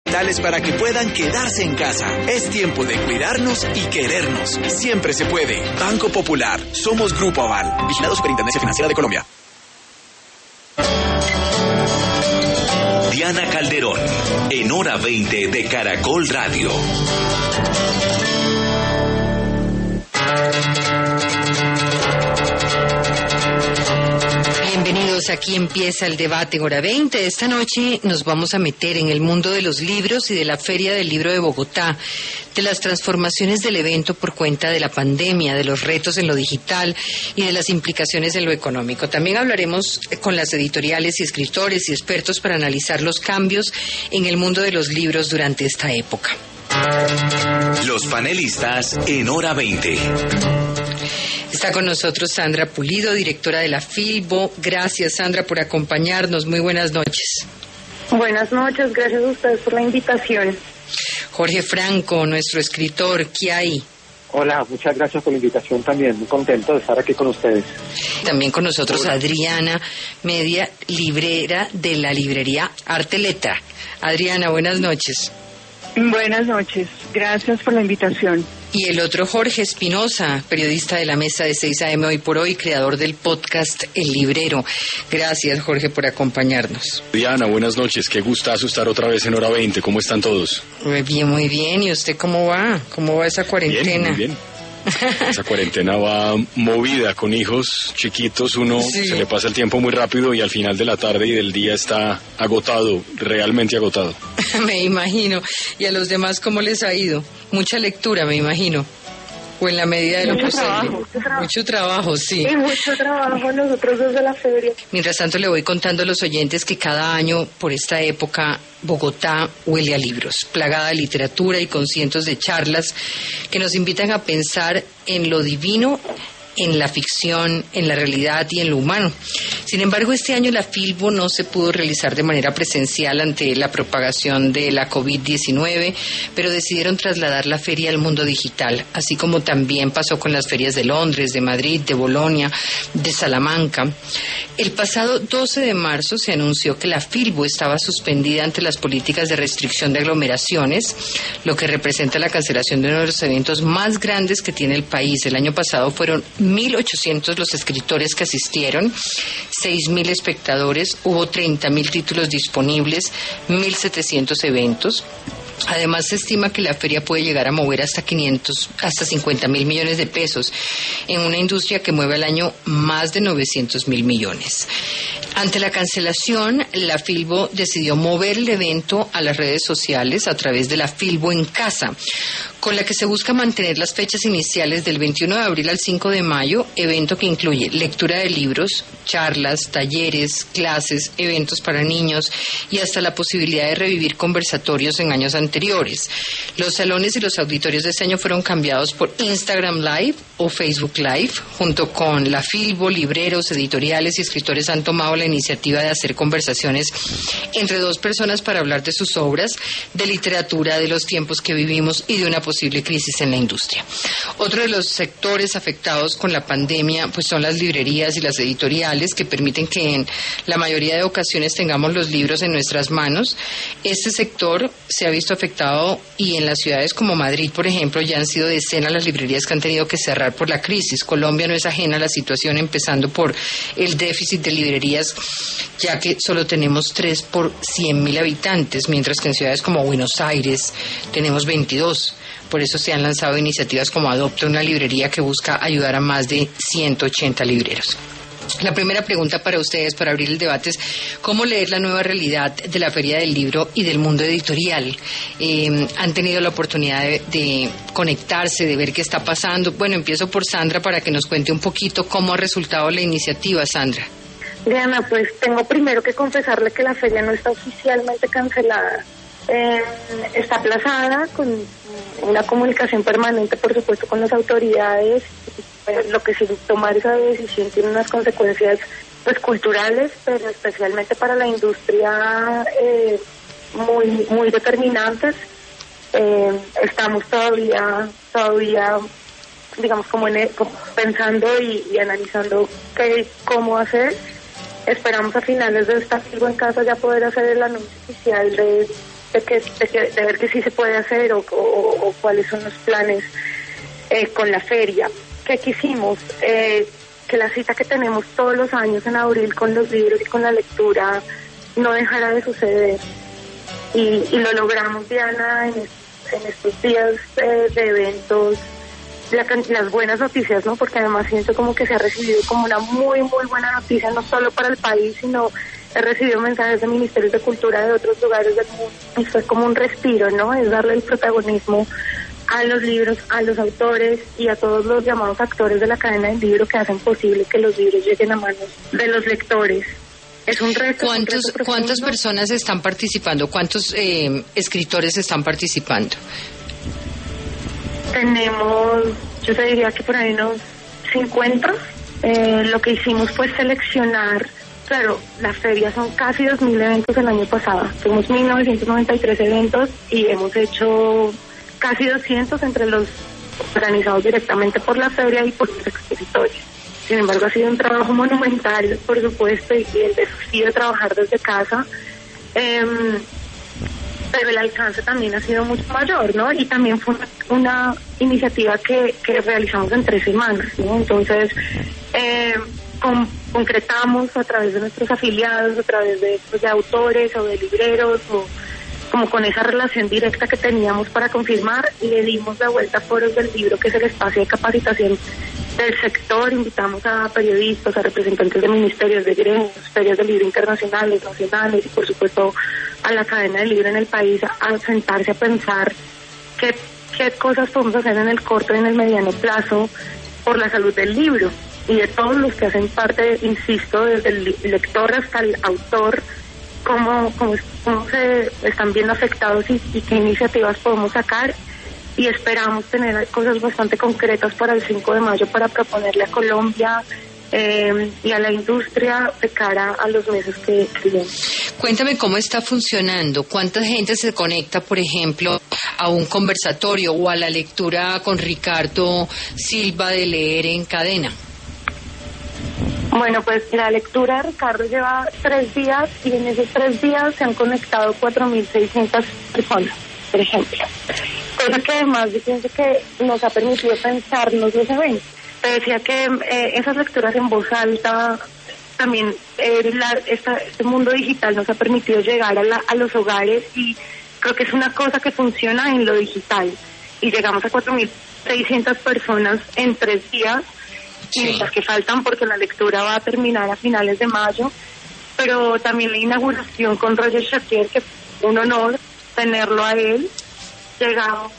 Tales para que puedan quedarse en casa. Es tiempo de cuidarnos y querernos. Siempre se puede. Banco Popular. Somos Grupo Aval. Vigilado Superintendencia Financiera de Colombia. Diana Calderón, en Hora 20 de Caracol Radio. Bienvenidos, aquí empieza el debate en Hora 20. Esta noche nos vamos a meter en el mundo de los libros y de la Feria del Libro de Bogotá, de las transformaciones del evento por cuenta de la pandemia, de los retos en lo digital y de las implicaciones en lo económico. También hablaremos con las editoriales y escritores y expertos para analizar los cambios en el mundo de los libros durante esta época. Los panelistas en Hora 20. Está con nosotros Sandra Pulido, directora de la Filbo. Gracias, Sandra, por acompañarnos. Muy buenas noches. Buenas noches, gracias a ustedes por la invitación. Jorge Franco, nuestro escritor, ¿qué hay? Hola, muchas gracias por la invitación también. Muy contento de estar aquí con ustedes. También con nosotros Hola. Adriana Media, librera de la librería Arte Letra. Adriana, buenas noches. Buenas noches, gracias por la invitación. Y el otro Jorge Espinosa, periodista de la mesa de 6 AM Hoy por Hoy, creador del podcast El Librero. Gracias, Jorge, por acompañarnos. Diana, buenas noches. Qué gustazo estar otra vez en Hora 20. ¿Cómo están todos? Muy bien, muy bien. ¿Y usted cómo va? ¿Cómo va esa cuarentena? Bien, muy bien. Esa cuarentena va movida con hijos chiquitos. Uno Sí. se le pasa el tiempo muy rápido y al final de la tarde y del día está agotado, realmente agotado. Me imagino. ¿Y a los demás cómo les ha ido? Mucha lectura, me imagino. O en la medida de lo posible. Mucho trabajo, sí. Y mucho trabajo nosotros desde la feria. Mientras tanto, le voy contando a los oyentes que cada año, por esta época, Bogotá huele a libros, plagada de literatura y con cientos de charlas que nos invitan a pensar en lo divino, en la ficción, en la realidad y en lo humano. Sin embargo, este año la Filbo no se pudo realizar de manera presencial ante la propagación de la COVID-19, pero decidieron trasladar la feria al mundo digital, así como también pasó con las ferias de Londres, de Madrid, de Bolonia, de Salamanca. El pasado 12 de marzo se anunció que la Filbo estaba suspendida ante las políticas de restricción de aglomeraciones, lo que representa la cancelación de uno de los eventos más grandes que tiene el país. El año pasado fueron 1.800 los escritores que asistieron, 6.000 espectadores, hubo 30.000 títulos disponibles, 1.700 eventos. Además, se estima que la feria puede llegar a mover hasta 50.000 millones de pesos en una industria que mueve al año más de 900.000 millones. Ante la cancelación, la Filbo decidió mover el evento a las redes sociales a través de la Filbo en Casa, con la que se busca mantener las fechas iniciales del 21 de abril al 5 de mayo, evento que incluye lectura de libros, charlas, talleres, clases, eventos para niños y hasta la posibilidad de revivir conversatorios en años anteriores. Los salones y los auditorios de este año fueron cambiados por Instagram Live o Facebook Live. Junto con la Filbo, libreros, editoriales y escritores han tomado la iniciativa de hacer conversaciones entre dos personas para hablar de sus obras, de literatura, de los tiempos que vivimos y de una posible crisis en la industria. Otro de los sectores afectados con la pandemia pues son las librerías y las editoriales, que permiten que en la mayoría de ocasiones tengamos los libros en nuestras manos. Este sector se ha visto afectado y en las ciudades como Madrid, por ejemplo, ya han sido decenas las librerías que han tenido que cerrar por la crisis. Colombia no es ajena a la situación, empezando por el déficit de librerías, ya que solo tenemos 3 por 100.000 habitantes, mientras que en ciudades como Buenos Aires tenemos 22. Por eso se han lanzado iniciativas como Adopta una librería, que busca ayudar a más de 180 libreros. La primera pregunta para ustedes, para abrir el debate, es ¿cómo leer la nueva realidad de la Feria del Libro y del mundo editorial? ¿Han tenido la oportunidad de conectarse, de ver qué está pasando? Bueno, empiezo por Sandra para que nos cuente un poquito cómo ha resultado la iniciativa, Sandra. Diana, pues tengo primero que confesarle que la feria no está oficialmente cancelada. Está aplazada con una comunicación permanente, por supuesto, con las autoridades. Lo que sí, tomar esa decisión tiene unas consecuencias pues culturales, pero especialmente para la industria muy determinantes. Estamos todavía digamos como pensando y analizando cómo hacer. Esperamos a finales de esta Filbo en Casa ya poder hacer el anuncio oficial de ver que sí se puede hacer o cuáles son los planes con la feria. ¿Qué quisimos? Que la cita que tenemos todos los años en abril con los libros y con la lectura no dejara de suceder. Y lo logramos, Diana, en estos días de eventos, las buenas noticias, ¿no? Porque además siento como que se ha recibido como una muy, muy buena noticia, no solo para el país, sino he recibido mensajes de ministerios de cultura de otros lugares del mundo. Y fue como un respiro, ¿no? Es darle el protagonismo a los libros, a los autores y a todos los llamados actores de la cadena del libro que hacen posible que los libros lleguen a manos de los lectores. Es un reto. ¿Cuántas personas están participando? ¿Cuántos escritores están participando? Tenemos, yo te diría que por ahí unos 50. Lo que hicimos fue seleccionar, claro, la feria son casi 2.000 eventos el año pasado. Tuvimos 1.993 eventos y hemos hecho casi 200 entre los organizados directamente por la feria y por los expositores. Sin embargo, ha sido un trabajo monumental, por supuesto, y el desafío de trabajar desde casa, pero el alcance también ha sido mucho mayor, ¿no? Y también fue una iniciativa que realizamos en 3 semanas, ¿no? Entonces, concretamos a través de nuestros afiliados, a través de autores o de libreros, o como con esa relación directa que teníamos para confirmar, y le dimos la vuelta a Foros del Libro, que es el espacio de capacitación del sector. Invitamos a periodistas, a representantes de ministerios, de gremios, ferias de libro internacionales, nacionales y por supuesto a la cadena del libro en el país a sentarse a pensar qué cosas podemos hacer en el corto y en el mediano plazo por la salud del libro y de todos los que hacen parte, insisto, desde el lector hasta el autor, cómo se están viendo afectados y qué iniciativas podemos sacar. Y esperamos tener cosas bastante concretas para el 5 de mayo para proponerle a Colombia y a la industria de cara a los meses que vienen. Cuéntame cómo está funcionando, cuánta gente se conecta, por ejemplo, a un conversatorio o a la lectura con Ricardo Silva de Leer en Cadena. Bueno, pues la lectura de Ricardo lleva 3 días y en esos 3 días se han conectado 4.600 personas, por ejemplo. Cosa que además yo pienso que nos ha permitido pensarnos los eventos. Te decía que esas lecturas en voz alta, también este mundo digital nos ha permitido llegar a los hogares, y creo que es una cosa que funciona en lo digital. Y llegamos a 4.600 personas en 3 días, sí. Y las que faltan porque la lectura va a terminar a finales de mayo, pero también la inauguración con Roger Chartier, que fue un honor tenerlo a él. Llegamos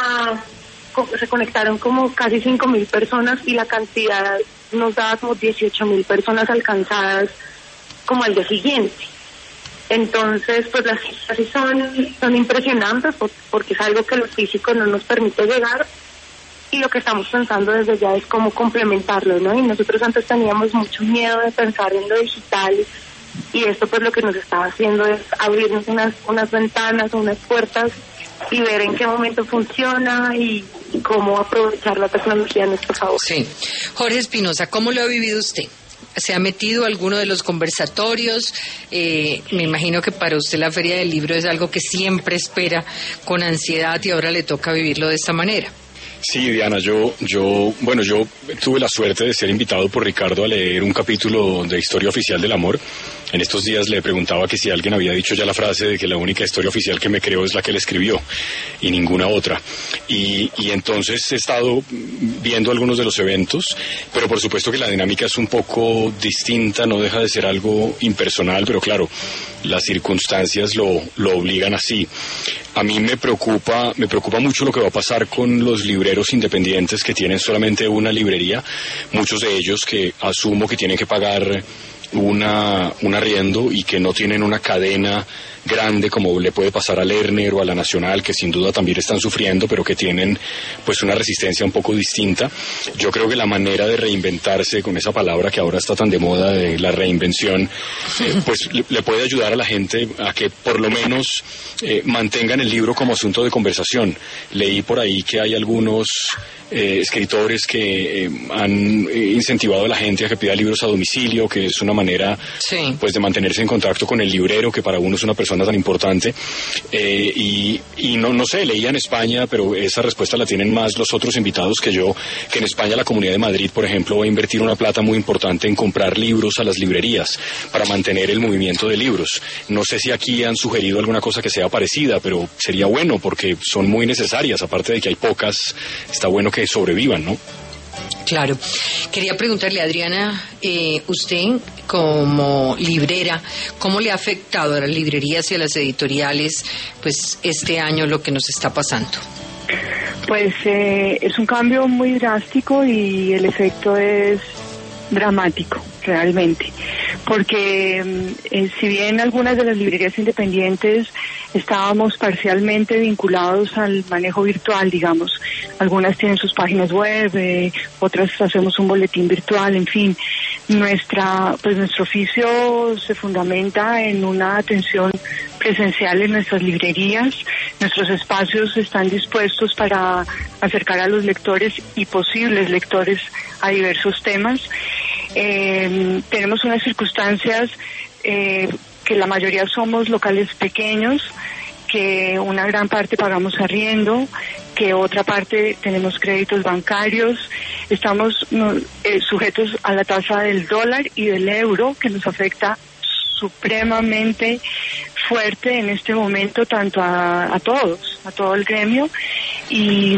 se conectaron como casi 5.000 personas y la cantidad nos daba como 18.000 personas alcanzadas como al día siguiente. Entonces, pues las cifras son impresionantes porque es algo que lo físico no nos permite llegar, y lo que estamos pensando desde ya es cómo complementarlo, ¿no? Y nosotros antes teníamos mucho miedo de pensar en lo digital, y esto pues lo que nos está haciendo es abrirnos unas ventanas, unas puertas, y ver en qué momento funciona y cómo aprovechar la tecnología a nuestro favor. Sí. Jorge Espinosa, ¿cómo lo ha vivido usted? ¿Se ha metido a alguno de los conversatorios? Me imagino que para usted la Feria del Libro es algo que siempre espera con ansiedad y ahora le toca vivirlo de esta manera. Sí, Diana, yo tuve la suerte de ser invitado por Ricardo a leer un capítulo de Historia Oficial del Amor. En estos días le preguntaba que si alguien había dicho ya la frase de que la única historia oficial que me creo es la que él escribió y ninguna otra. Y entonces he estado viendo algunos de los eventos, pero por supuesto que la dinámica es un poco distinta, no deja de ser algo impersonal, pero claro, las circunstancias lo obligan así. A mí me preocupa mucho lo que va a pasar con los libreros independientes que tienen solamente una librería, muchos de ellos que asumo que tienen que pagar un arriendo y que no tienen una cadena grande como le puede pasar a Lerner o a La Nacional, que sin duda también están sufriendo, pero que tienen pues una resistencia un poco distinta. Yo creo que la manera de reinventarse, con esa palabra que ahora está tan de moda de la reinvención, pues le puede ayudar a la gente a que por lo menos mantengan el libro como asunto de conversación. Leí por ahí que hay algunos escritores que han incentivado a la gente a que pida libros a domicilio, que es una manera pues de mantenerse en contacto con el librero, que para uno es una persona persona tan importante. Y no sé, leía en España, pero esa respuesta la tienen más los otros invitados que yo, que en España la Comunidad de Madrid, por ejemplo, va a invertir una plata muy importante en comprar libros a las librerías para mantener el movimiento de libros. No sé si aquí han sugerido alguna cosa que sea parecida, pero sería bueno porque son muy necesarias, aparte de que hay pocas, está bueno que sobrevivan, ¿no? Claro. Quería preguntarle, Adriana, usted como librera, ¿cómo le ha afectado a las librerías y a las editoriales pues este año lo que nos está pasando? Pues es un cambio muy drástico y el efecto es dramático, realmente, porque si bien algunas de las librerías independientes estábamos parcialmente vinculados al manejo virtual, digamos, algunas tienen sus páginas web, otras hacemos un boletín virtual, en fin, nuestro oficio se fundamenta en una atención presencial en nuestras librerías. Nuestros espacios están dispuestos para acercar a los lectores y posibles lectores a diversos temas. Tenemos unas circunstancias que la mayoría somos locales pequeños, que una gran parte pagamos arriendo, que otra parte tenemos créditos bancarios, estamos sujetos a la tasa del dólar y del euro, que nos afecta supremamente fuerte en este momento tanto a todos, a todo el gremio. Y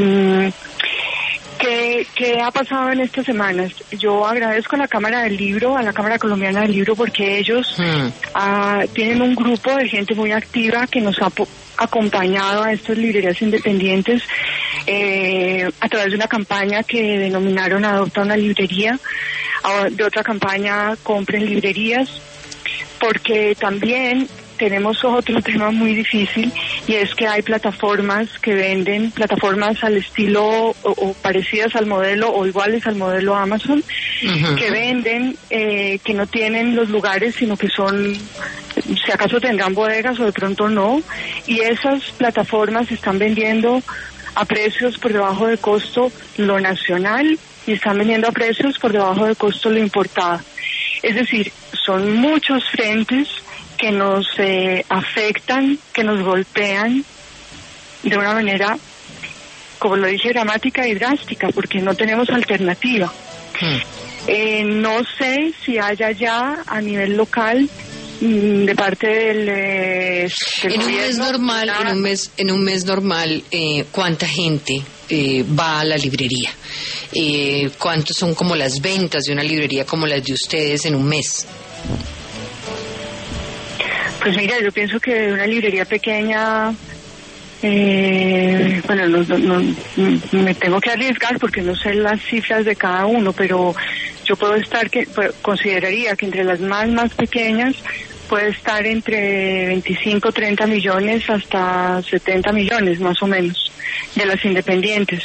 ¿qué ha pasado en estas semanas? Yo agradezco a la Cámara del Libro, a la Cámara Colombiana del Libro, porque ellos tienen un grupo de gente muy activa que nos ha acompañado a estas librerías independientes a través de una campaña que denominaron Adopta una librería, de otra campaña Compren librerías, porque también tenemos otro tema muy difícil, y es que hay plataformas que venden, plataformas al estilo o parecidas al modelo o iguales al modelo Amazon, que venden, que no tienen los lugares, sino que son, si acaso tendrán bodegas o de pronto no, y esas plataformas están vendiendo a precios por debajo de costo lo nacional y están vendiendo a precios por debajo de costo lo importado. Es decir, son muchos frentes que nos afectan, que nos golpean de una manera, como lo dije, dramática y drástica, porque no tenemos alternativa. No sé si haya ya a nivel local de parte del en un mes normal, ¿cuánta gente va a la librería? ¿Cuántos son como las ventas de una librería como las de ustedes en un mes? Pues mira, yo pienso que una librería pequeña, no, me tengo que arriesgar porque no sé las cifras de cada uno, pero yo consideraría que entre las más pequeñas puede estar entre 25, 30 millones hasta 70 millones más o menos de las independientes.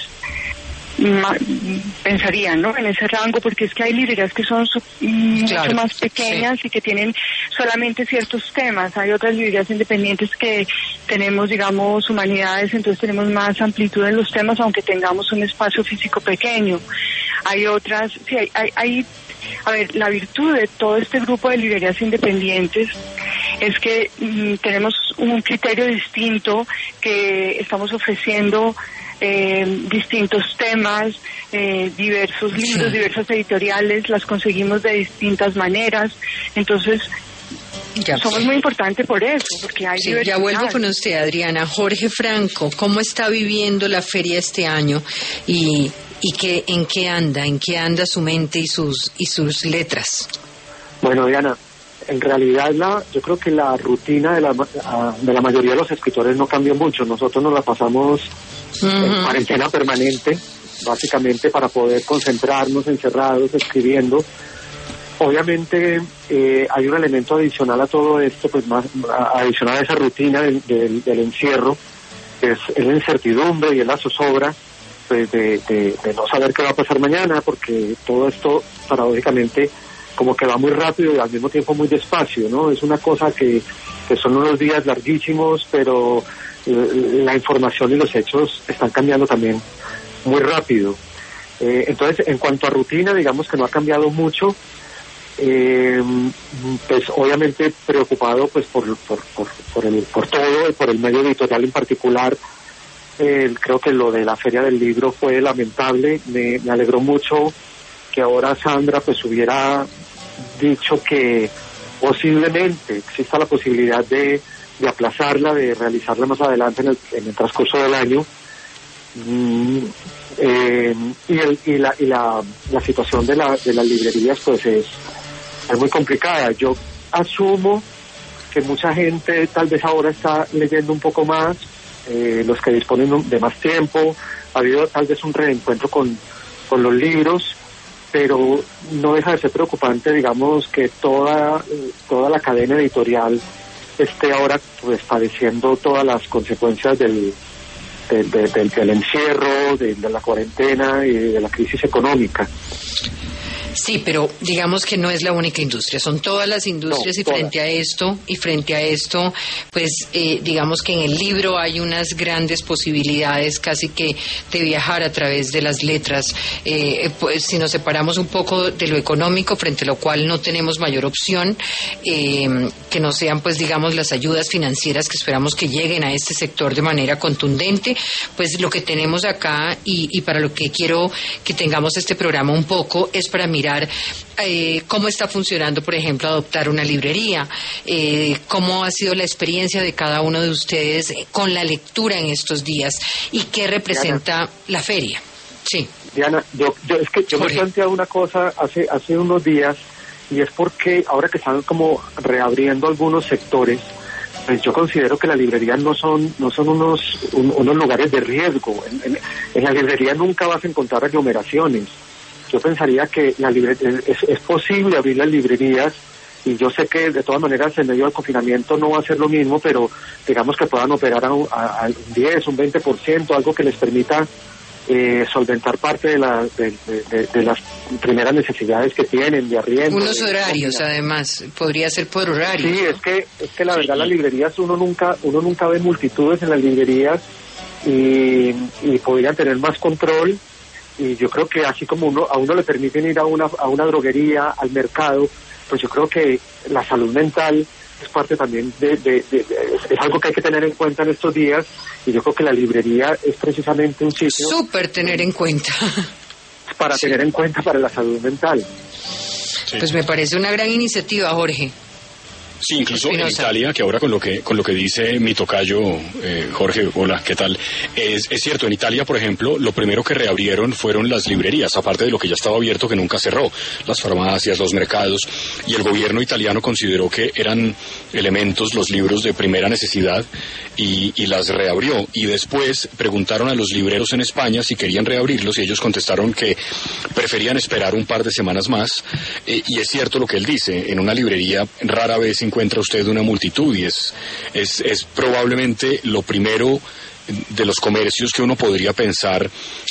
Pensaría, ¿no?, en ese rango, porque es que hay librerías que son mucho más pequeñas, sí, y que tienen solamente ciertos temas. Hay otras librerías independientes que tenemos, digamos, humanidades, entonces tenemos más amplitud en los temas, aunque tengamos un espacio físico pequeño. Hay otras, sí, a ver, la virtud de todo este grupo de librerías independientes es que tenemos un criterio distinto, que estamos ofreciendo distintos temas, diversos libros, diversas editoriales, las conseguimos de distintas maneras, entonces somos muy importantes por eso, porque hay diversidad. Ya vuelvo con usted, Adriana. Jorge Franco, ¿cómo está viviendo la feria este año y en qué anda su mente y sus letras? Bueno, Diana, en realidad yo creo que la rutina de la mayoría de los escritores no cambió mucho. Nosotros nos la pasamos en cuarentena permanente, básicamente para poder concentrarnos encerrados, escribiendo. Obviamente hay un elemento adicional a todo esto, pues más adicional a esa rutina del encierro, que es la incertidumbre y es la zozobra, pues de no saber qué va a pasar mañana, porque todo esto paradójicamente como que va muy rápido y al mismo tiempo muy despacio, ¿no? Es una cosa que son unos días larguísimos, pero la información y los hechos están cambiando también muy rápido. Entonces, en cuanto a rutina, digamos que no ha cambiado mucho. pues obviamente preocupado pues por todo, por el medio editorial en particular. Creo que lo de la Feria del Libro fue lamentable. Me alegró mucho que ahora Sandra pues hubiera dicho que posiblemente exista la posibilidad de aplazarla, de realizarla más adelante en el transcurso del año. Y la situación de las librerías pues es muy complicada. Yo asumo que mucha gente tal vez ahora está leyendo un poco más, los que disponen de más tiempo. Ha habido tal vez un reencuentro con los libros, pero no deja de ser preocupante, digamos, que toda la cadena editorial esté ahora pues padeciendo todas las consecuencias del encierro, de la cuarentena y de la crisis económica. Sí, pero digamos que no es la única industria, son todas las industrias. No, y frente a esto, pues digamos que en el libro hay unas grandes posibilidades casi que de viajar a través de las letras. Pues si nos separamos un poco de lo económico, frente a lo cual no tenemos mayor opción, que no sean pues digamos las ayudas financieras que esperamos que lleguen a este sector de manera contundente, pues lo que tenemos acá y para lo que quiero que tengamos este programa un poco es para mirar cómo está funcionando, por ejemplo, adoptar una librería, cómo ha sido la experiencia de cada uno de ustedes con la lectura en estos días y qué representa Diana, la feria. Sí. Diana, yo me he planteado una cosa hace unos días, y es porque ahora que están como reabriendo algunos sectores, pues yo considero que las librerías no son unos lugares de riesgo. En la librería nunca vas a encontrar aglomeraciones. Yo pensaría que es posible abrir las librerías, y yo sé que de todas maneras en medio del confinamiento no va a ser lo mismo, pero digamos que puedan operar a un 10, un 20%, algo que les permita solventar parte de las primeras necesidades que tienen de arriendo. Unos horarios, además, podría ser por horario. Sí, ¿no? es que la verdad las librerías, uno nunca ve multitudes en las librerías y podrían tener más control. Y yo creo que así como a uno le permiten ir a una droguería, al mercado, pues yo creo que la salud mental es parte también es algo que hay que tener en cuenta en estos días, y yo creo que la librería es precisamente un sitio súper tener en cuenta para tener en cuenta para la salud mental. Sí. Pues me parece una gran iniciativa, Jorge. Sí, incluso en Italia, que ahora con lo que dice mi tocayo, Jorge, hola, ¿qué tal? Es cierto, en Italia, por ejemplo, lo primero que reabrieron fueron las librerías, aparte de lo que ya estaba abierto, que nunca cerró, las farmacias, los mercados, y el gobierno italiano consideró que eran elementos, los libros de primera necesidad, y las reabrió. Y después preguntaron a los libreros en España si querían reabrirlos, y ellos contestaron que preferían esperar un par de semanas más, y es cierto lo que él dice, en una librería rara vez encuentra usted una multitud, y es probablemente lo primero de los comercios que uno podría pensar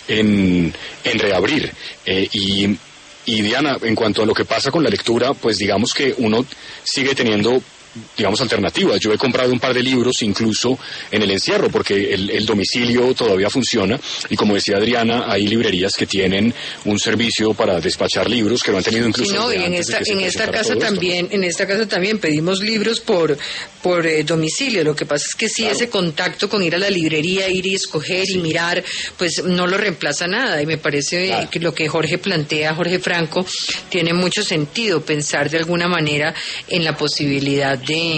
en reabrir. Y Diana, en cuanto a lo que pasa con la lectura, pues digamos que uno sigue teniendo alternativas. Yo he comprado un par de libros incluso en el encierro, porque el domicilio todavía funciona, y como decía Adriana, hay librerías que tienen un servicio para despachar libros, que lo han tenido incluso. Sí, no, y en esta casa también pedimos libros por domicilio. Lo que pasa es que sí, claro, ese contacto con ir a la librería, ir y escoger, sí, y mirar, pues no lo reemplaza nada, y me parece, claro, que lo que Jorge Franco, tiene mucho sentido, pensar de alguna manera en la posibilidad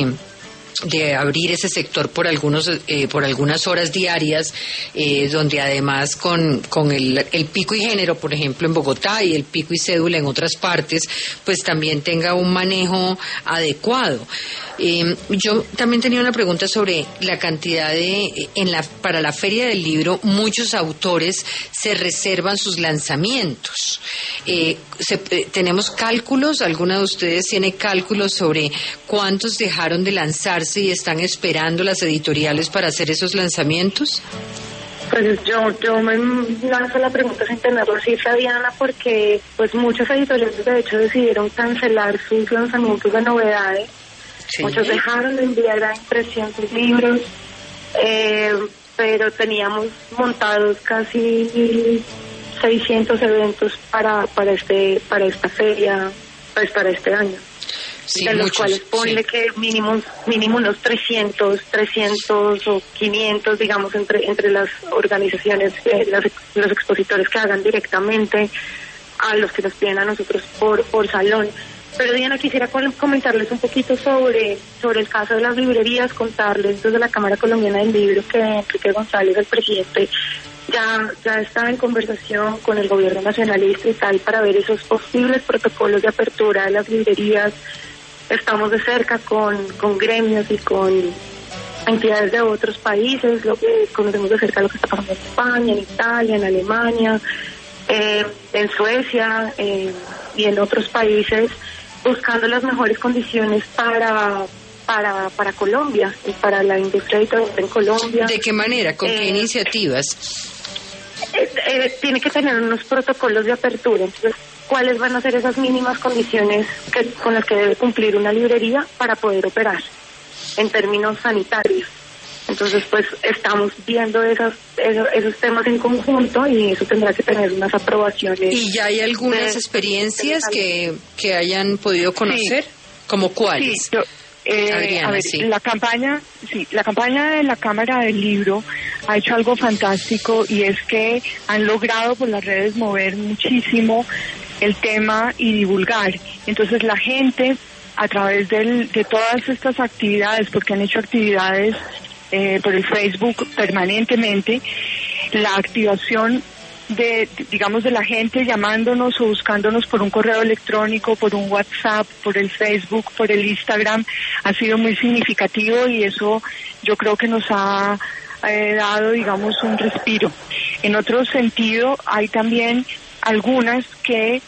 de abrir ese sector por algunas horas diarias, donde además con el pico y género, por ejemplo en Bogotá, y el pico y cédula en otras partes, pues también tenga un manejo adecuado. Yo también tenía una pregunta sobre la cantidad para la Feria del Libro. Muchos autores se reservan sus lanzamientos. ¿Tenemos cálculos? ¿Alguna de ustedes tiene cálculos sobre cuántos dejaron de lanzarse y están esperando las editoriales para hacer esos lanzamientos? Pues yo me lanzo la pregunta sin tener la cifra, Diana, porque pues muchas editoriales de hecho decidieron cancelar sus lanzamientos de novedades. Sí. Muchos dejaron de enviar a impresión sus libros, pero teníamos montados casi 1.600 eventos para esta feria pues para este año. Sí, de los muchos, cuales ponle que mínimo unos 300 o 500, digamos, entre las organizaciones, los expositores que hagan directamente, a los que nos piden a nosotros por salón. Pero Diana, quisiera comentarles un poquito sobre el caso de las librerías, contarles desde la Cámara Colombiana del Libro que Enrique González, el presidente, ya está en conversación con el gobierno nacional y distrital para ver esos posibles protocolos de apertura de las librerías. Estamos de cerca con gremios y con entidades de otros países, conocemos de cerca lo que está pasando en España, en Italia, en Alemania, en Suecia y en otros países, buscando las mejores condiciones para Colombia y para la industria editorial en Colombia. ¿De qué manera? ¿Con qué iniciativas? Tiene que tener unos protocolos de apertura. Entonces, ¿cuáles van a ser esas mínimas condiciones con las que debe cumplir una librería para poder operar en términos sanitarios? Entonces, pues estamos viendo esos temas en conjunto y eso tendrá que tener unas aprobaciones. ¿Y ya hay algunas experiencias que hayan podido conocer? Sí. ¿Como cuáles? Sí, Adriana, a ver, sí. la campaña de la Cámara del Libro ha hecho algo fantástico, y es que han logrado por las redes mover muchísimo el tema y divulgar. Entonces la gente, a través de todas estas actividades, porque han hecho actividades por el Facebook permanentemente, la activación de la gente llamándonos o buscándonos por un correo electrónico, por un WhatsApp, por el Facebook, por el Instagram, ha sido muy significativo, y eso yo creo que nos ha dado, digamos, un respiro. En otro sentido, hay también algunas que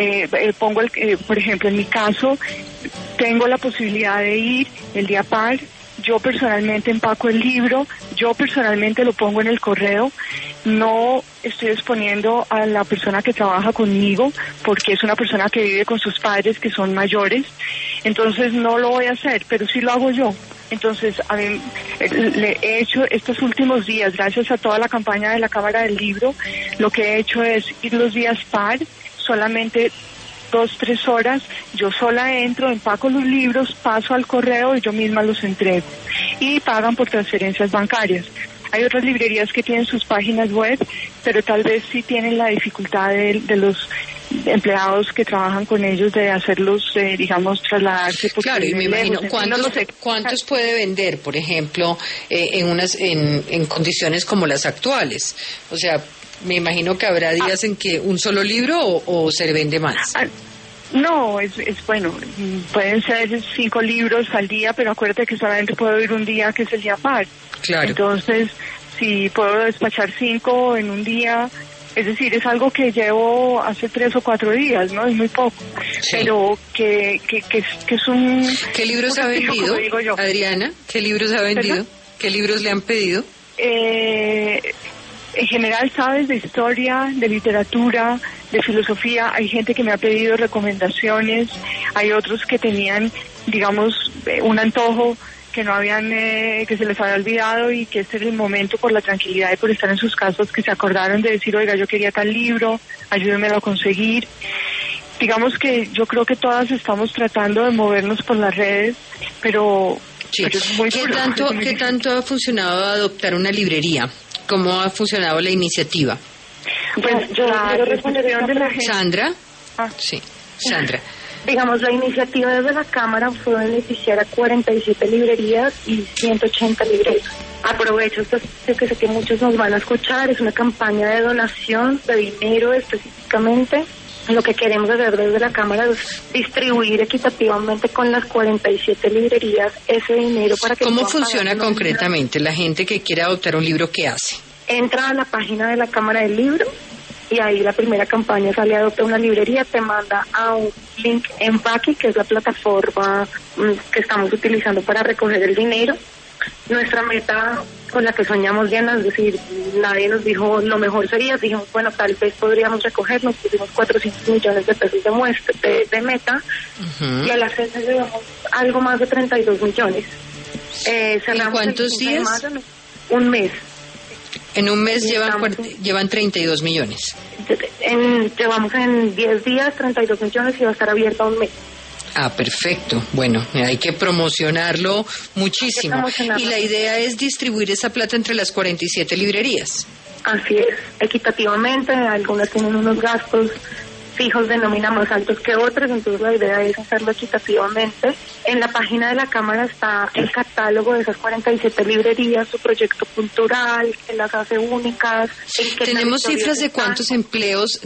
por ejemplo, en mi caso, tengo la posibilidad de ir el día par. Yo personalmente empaco el libro, yo personalmente lo pongo en el correo, no estoy exponiendo a la persona que trabaja conmigo, porque es una persona que vive con sus padres que son mayores, entonces no lo voy a hacer, pero sí lo hago yo. Entonces, a mí, le he hecho estos últimos días, gracias a toda la campaña de la Cámara del Libro, lo que he hecho es ir los días par, solamente 2-3 horas, yo sola entro, empaco los libros, paso al correo y yo misma los entrego. Y pagan por transferencias bancarias. Hay otras librerías que tienen sus páginas web, pero tal vez sí tienen la dificultad de los empleados que trabajan con ellos de hacerlos, digamos, trasladarse. Claro, y me imagino, ¿cuántos puede vender, por ejemplo, en condiciones como las actuales? O sea, me imagino que habrá días en que un solo libro o se vende más. No, es bueno, pueden ser 5 libros al día, pero acuérdate que solamente puedo ir un día, que es el día par. Claro. Entonces, si puedo despachar 5 en un día, es decir, es algo que llevo hace 3 o 4 días, ¿no? Es muy poco. Sí. Pero que es un... ¿Qué libros ha vendido, Adriana? ¿Qué libros ha vendido? ¿Perdón? ¿Qué libros le han pedido? En general, sabes, de historia, de literatura, de filosofía. Hay gente que me ha pedido recomendaciones, hay otros que tenían, digamos, un antojo que no habían, que se les había olvidado, y que este es el momento, por la tranquilidad y por estar en sus casas, que se acordaron de decir, oiga, yo quería tal libro, ayúdenmelo a conseguir. Digamos que yo creo que todas estamos tratando de movernos por las redes, pero... Sí. Pero es muy ¿Qué tanto ha funcionado adoptar una librería? ¿Cómo ha funcionado la iniciativa? Pues yo quiero responder de la gente. ¿Sandra? Sí, Sandra. Digamos, la iniciativa desde la Cámara fue beneficiar a 47 librerías y 180 libreros. Aprovecho esto, que sé que muchos nos van a escuchar, es una campaña de donación de dinero específicamente. Lo que queremos hacer desde la Cámara es distribuir equitativamente con las 47 librerías ese dinero para que... ¿Cómo funciona concretamente? La gente que quiere adoptar un libro, ¿qué hace? Entra a la página de la Cámara del Libro y ahí la primera campaña sale Adopta una librería, te manda a un link en Paqui, que es la plataforma que estamos utilizando para recoger el dinero. Nuestra meta con la que soñamos, Diana, es decir, nadie nos dijo lo mejor sería, dijimos, bueno, tal vez podríamos recoger, nos pusimos 400 millones de pesos de meta, y a la fecha llevamos algo más de 32 millones. ¿En cuántos días? Un mes. En un mes llevan 32 millones. Llevamos en 10 días 32 millones y va a estar abierto un mes. Ah, perfecto. Bueno, hay que promocionarlo muchísimo. Y la idea es distribuir esa plata entre las 47 librerías. Así es, equitativamente. Algunas tienen unos gastos fijos de nómina más altos que otros, entonces la idea es hacerlo equitativamente. En la página de la Cámara está el catálogo de esas 47 librerías, su proyecto cultural, que las hace únicas. ¿Tenemos cifras de cuántos empleos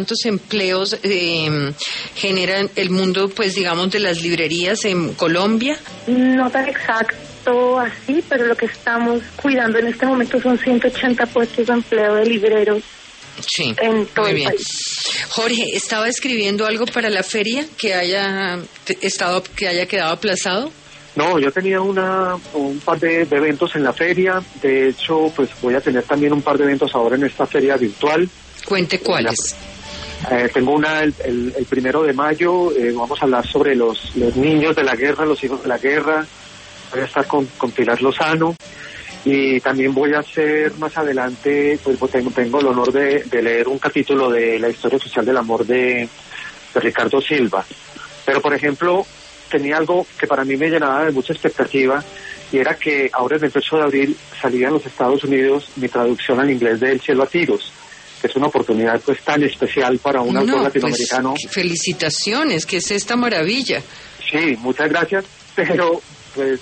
generan el mundo, pues digamos, de las librerías en Colombia? No tan exacto así, pero lo que estamos cuidando en este momento son 180 puestos de empleo de libreros. Sí, en todo muy el bien. país. Jorge, ¿estaba escribiendo algo para la feria que haya quedado aplazado? No, yo tenía un par de eventos en la feria. De hecho, pues voy a tener también un par de eventos ahora en esta feria virtual. Cuente cuáles. Tengo una el 1 de mayo. Vamos a hablar sobre los niños de la guerra, los hijos de la guerra. Voy a estar con Pilar Lozano. Y también voy a hacer más adelante, pues tengo el honor de leer un capítulo de la historia oficial del amor de Ricardo Silva. Pero, por ejemplo, tenía algo que para mí me llenaba de mucha expectativa, y era que ahora el 28 de abril salía en los Estados Unidos mi traducción al inglés de El cielo a tiros, que es una oportunidad pues tan especial para un autor latinoamericano. Pues, felicitaciones, ¿qué es esta maravilla? Sí, muchas gracias, pero pues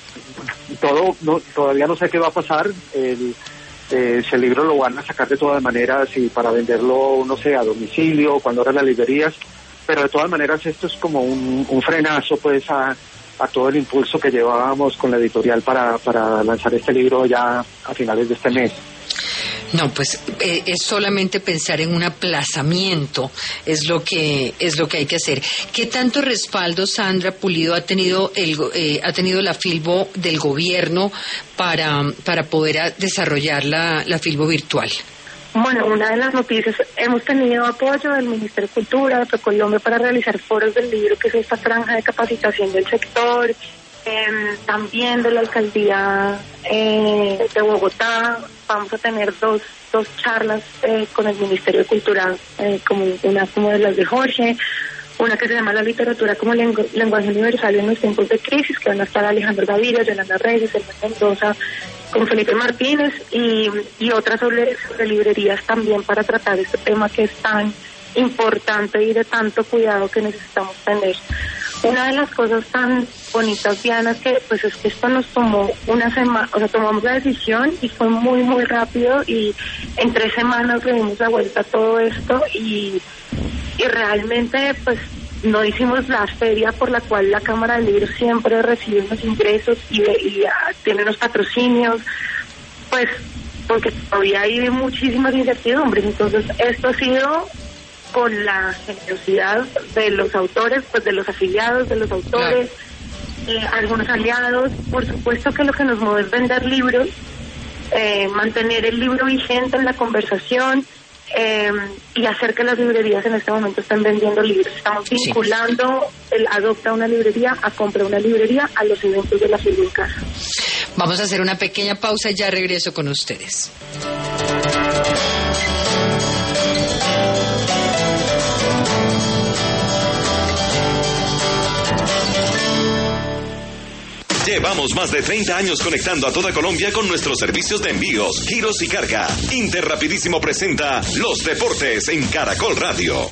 todavía no sé qué va a pasar. Ese libro lo van a sacar de todas maneras y para venderlo, no sé, a domicilio, cuando abran las librerías, pero de todas maneras esto es como un frenazo pues a todo el impulso que llevábamos con la editorial para lanzar este libro ya a finales de este mes. No, pues es solamente pensar en un aplazamiento, es lo que hay que hacer. ¿Qué tanto respaldo, Sandra Pulido, ha tenido la Filbo del gobierno para poder desarrollar la Filbo virtual? Bueno, una de las noticias, hemos tenido apoyo del Ministerio de Cultura, de ProColombia, para realizar foros del libro, que es esta franja de capacitación del sector, también de la Alcaldía de Bogotá. Vamos a tener dos charlas con el Ministerio de Cultura, una como de las de Jorge, una que se llama La literatura como lenguaje universal en los tiempos de crisis, que van a estar Alejandro Gaviria, Yolanda Reyes, Elmer Mendoza, con Felipe Martínez, y otras sobre librerías también, para tratar este tema que es tan importante y de tanto cuidado que necesitamos tener. Una de las cosas tan bonitas, Diana, que pues es que esto nos tomó una semana, o sea, tomamos la decisión y fue muy, muy rápido, y en 3 semanas le dimos la vuelta a todo esto, y realmente pues no hicimos la feria por la cual la Cámara del Libro siempre recibe unos ingresos y tiene unos patrocinios, pues porque todavía hay muchísimas incertidumbres. Entonces esto ha sido con la generosidad de los autores, pues de los afiliados, de los autores, algunos aliados. Por supuesto que lo que nos mueve es vender libros, mantener el libro vigente en la conversación, y hacer que las librerías en este momento estén vendiendo libros. Estamos vinculando el adopta una librería a compra una librería a los eventos de la Filbo en Casa. Vamos a hacer una pequeña pausa y ya regreso con ustedes. Llevamos más de 30 años conectando a toda Colombia con nuestros servicios de envíos, giros y carga. Interrapidísimo presenta Los Deportes en Caracol Radio.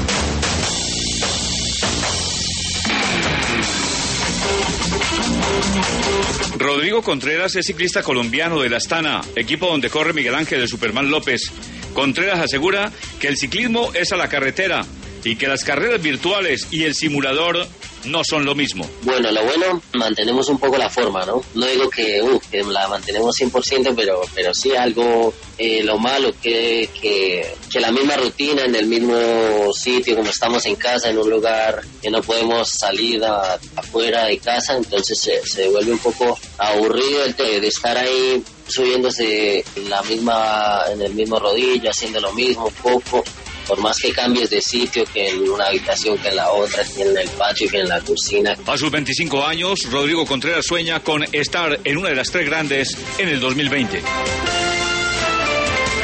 Rodrigo Contreras es ciclista colombiano de la Astana, equipo donde corre Miguel Ángel de Superman López. Contreras asegura que el ciclismo es a la carretera y que las carreras virtuales y el simulador no son lo mismo. Bueno, lo bueno, mantenemos un poco la forma, ¿no? No digo que la mantenemos 100%, pero sí algo, lo malo que la misma rutina en el mismo sitio, como estamos en casa, en un lugar que no podemos salir afuera de casa, entonces se vuelve un poco aburrido de estar ahí subiéndose en el mismo rodillo, haciendo lo mismo poco. Por más que cambies de sitio, que en una habitación, que en la otra, que en el patio, que en la cocina. A sus 25 años, Rodrigo Contreras sueña con estar en una de las 3 grandes en el 2020.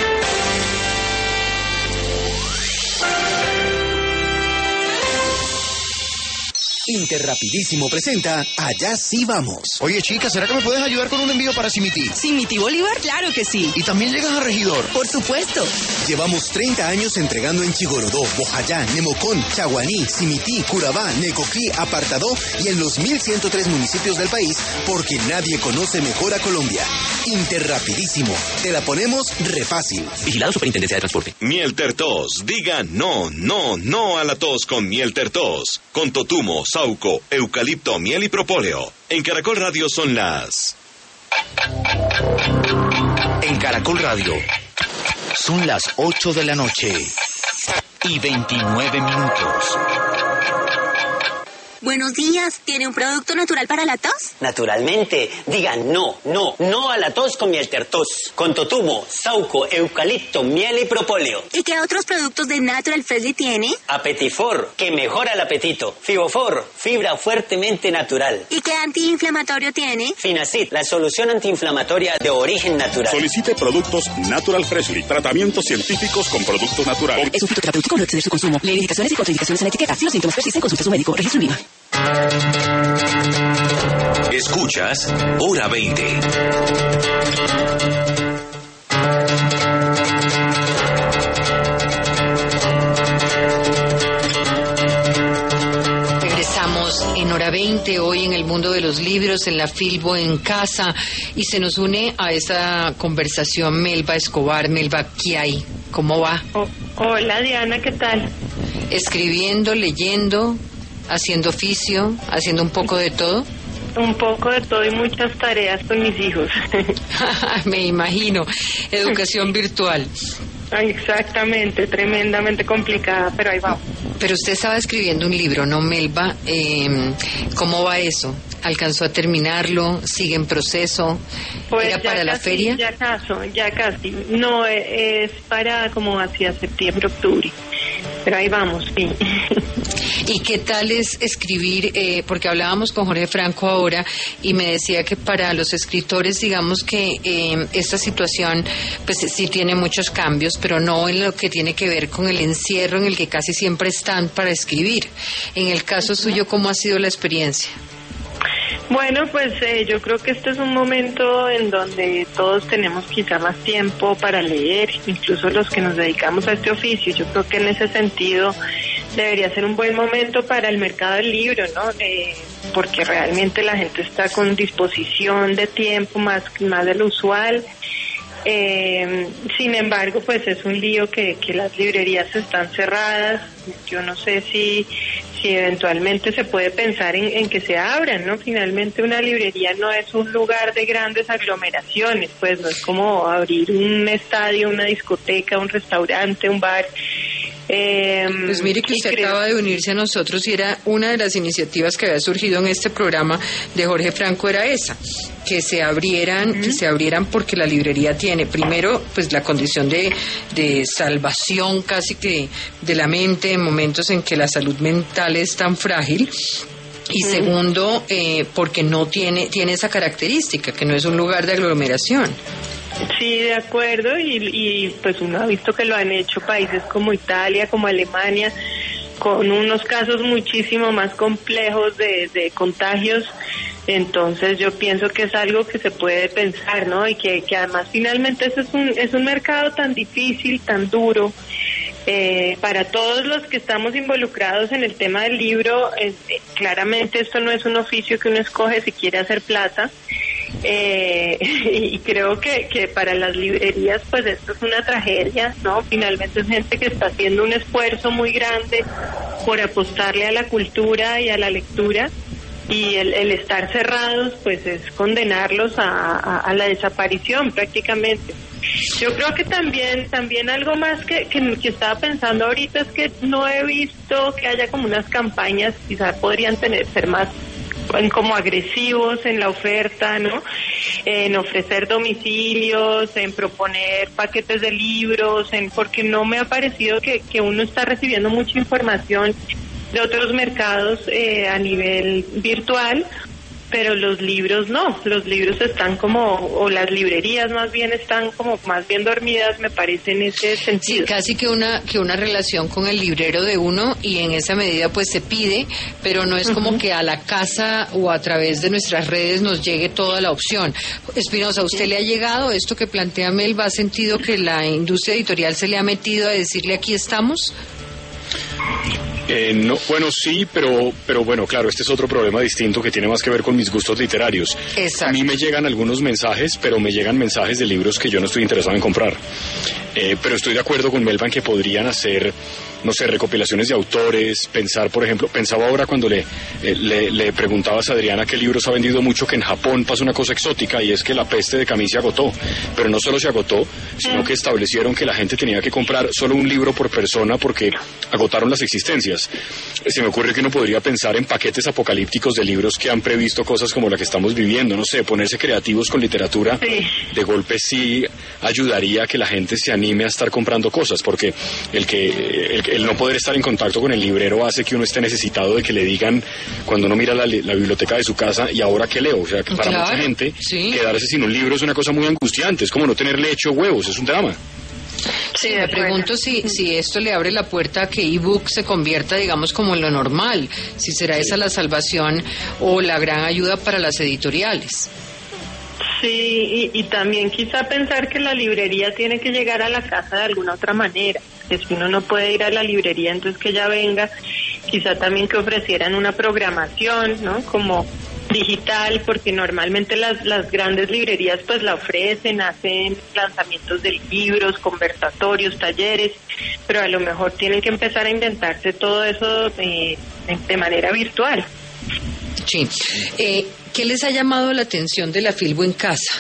Interrapidísimo presenta Allá sí vamos. Oye, chica, ¿será que me puedes ayudar con un envío para Simití? ¿Simití Bolívar? Claro que sí. ¿Y también llegas a Regidor? Por supuesto. Llevamos 30 años entregando en Chigorodó, Bojayá, Nemocón, Chaguaní, Simití, Curabá, Necoclí, Apartadó y en los 1.103 municipios del país, porque nadie conoce mejor a Colombia. Interrapidísimo. Te la ponemos refácil. Vigilado Superintendencia de Transporte. Miel Tertos. Diga no, no, no a la tos con Miel Tertos. Con totumo, sauco, eucalipto, miel y propóleo. En Caracol Radio son las... En Caracol Radio son las 8 de la noche y 29 minutos. Buenos días, ¿tiene un producto natural para la tos? Naturalmente, digan no, no, no a la tos con Miel Tertos. Con totumo, sauco, eucalipto, miel y propóleo. ¿Y qué otros productos de Natural Freshly tiene? Apetifor, que mejora el apetito. Fibofor, fibra fuertemente natural. ¿Y qué antiinflamatorio tiene? Finacid, la solución antiinflamatoria de origen natural. Solicite productos Natural Freshly, tratamientos científicos con productos naturales. Es un fitoterapéutico, no exceder su consumo. Lee indicaciones y contraindicaciones en la etiqueta. Si los síntomas persisten, consulte a su médico. Registro IVA. Escuchas Hora 20. Regresamos en Hora 20, hoy en el mundo de los libros, en la Filbo en casa, y se nos une a esta conversación Melba Escobar. Melba, ¿qué hay? ¿Cómo va? Hola Diana, ¿qué tal? Escribiendo, leyendo, haciendo oficio, haciendo un poco de todo. Un poco de todo y muchas tareas con mis hijos. Me imagino. Educación virtual. Exactamente, tremendamente complicada, pero ahí vamos. Pero usted estaba escribiendo un libro, ¿no, Melba? ¿Cómo va eso? ¿Alcanzó a terminarlo? ¿Sigue en proceso? Pues ¿Era para casi, la feria? Ya casi. No, es para como hacia septiembre, octubre. Pero ahí vamos, sí. ¿Y qué tal es escribir? Porque hablábamos con Jorge Franco ahora y me decía que para los escritores, digamos que esta situación pues sí tiene muchos cambios, pero no en lo que tiene que ver con el encierro en el que casi siempre están para escribir. En el caso suyo, ¿cómo ha sido la experiencia? Bueno, pues yo creo que este es un momento en donde todos tenemos quizá más tiempo para leer, incluso los que nos dedicamos a este oficio. Yo creo que en ese sentido debería ser un buen momento para el mercado del libro, ¿no? Porque realmente la gente está con disposición de tiempo más de lo usual. Sin embargo, pues es un lío que las librerías están cerradas. Yo no sé si eventualmente se puede pensar en que se abran, ¿no? Finalmente una librería no es un lugar de grandes aglomeraciones, pues no es como abrir un estadio, una discoteca, un restaurante, un bar. Pues mire que usted acaba de unirse a nosotros y era una de las iniciativas que había surgido en este programa de Jorge Franco, era esa, que se abrieran, porque la librería tiene primero pues la condición de salvación casi que de la mente en momentos en que la salud mental es tan frágil. Y segundo, porque no tiene esa característica, que no es un lugar de aglomeración. Sí, de acuerdo, y pues uno ha visto que lo han hecho países como Italia, como Alemania, con unos casos muchísimo más complejos de contagios. Entonces yo pienso que es algo que se puede pensar, ¿no? Y que además finalmente es un mercado tan difícil, tan duro. Para todos los que estamos involucrados en el tema del libro, claramente esto no es un oficio que uno escoge si quiere hacer plata. Y creo que para las librerías pues esto es una tragedia, ¿no? Finalmente es gente que está haciendo un esfuerzo muy grande por apostarle a la cultura y a la lectura, y el estar cerrados pues es condenarlos a la desaparición prácticamente. Yo creo que también algo más que estaba pensando ahorita es que no he visto que haya como unas campañas, quizás podrían ser más como agresivos en la oferta, ¿no? En ofrecer domicilios, en proponer paquetes de libros, porque no me ha parecido que uno está recibiendo mucha información de otros mercados a nivel virtual, pero los libros no, los libros están como, o las librerías más bien están como más bien dormidas, me parece, en ese sentido. Sí, casi que una relación con el librero de uno, y en esa medida pues se pide, pero no es como que a la casa o a través de nuestras redes nos llegue toda la opción. Espinosa, ¿a usted le ha llegado esto que plantea Melba? ¿Ha sentido que la industria editorial se le ha metido a decirle aquí estamos? No, bueno, sí, pero bueno, claro, este es otro problema distinto que tiene más que ver con mis gustos literarios. Exacto. A mí me llegan algunos mensajes, pero me llegan mensajes de libros que yo no estoy interesado en comprar. Pero estoy de acuerdo con Melba en que podrían hacer, no sé, recopilaciones de autores, pensar, por ejemplo, pensaba ahora cuando le preguntabas a Adriana qué libros ha vendido mucho, que en Japón pasa una cosa exótica, y es que La peste de Camus se agotó, pero no solo se agotó, sino que establecieron que la gente tenía que comprar solo un libro por persona porque agotaron las existencias. Se me ocurre que uno podría pensar en paquetes apocalípticos de libros que han previsto cosas como la que estamos viviendo, no sé, ponerse creativos con literatura, de golpe sí ayudaría a que la gente se anime a estar comprando cosas, porque el no poder estar en contacto con el librero hace que uno esté necesitado de que le digan, cuando uno mira la biblioteca de su casa, ¿y ahora qué leo? O sea, que para mucha gente quedarse sin un libro es una cosa muy angustiante, es como no tener leche o huevos, es un drama. Sí, me pregunto si esto le abre la puerta a que ebook se convierta, digamos, como en lo normal, si será esa la salvación o la gran ayuda para las editoriales. Sí, y también quizá pensar que la librería tiene que llegar a la casa de alguna otra manera, que si uno no puede ir a la librería, entonces que ella venga, quizá también que ofrecieran una programación, ¿no?, como digital, porque normalmente las grandes librerías pues la ofrecen, hacen lanzamientos de libros, conversatorios, talleres, pero a lo mejor tienen que empezar a inventarse todo eso de manera virtual. Sí. ¿Qué les ha llamado la atención de la Filbo en casa?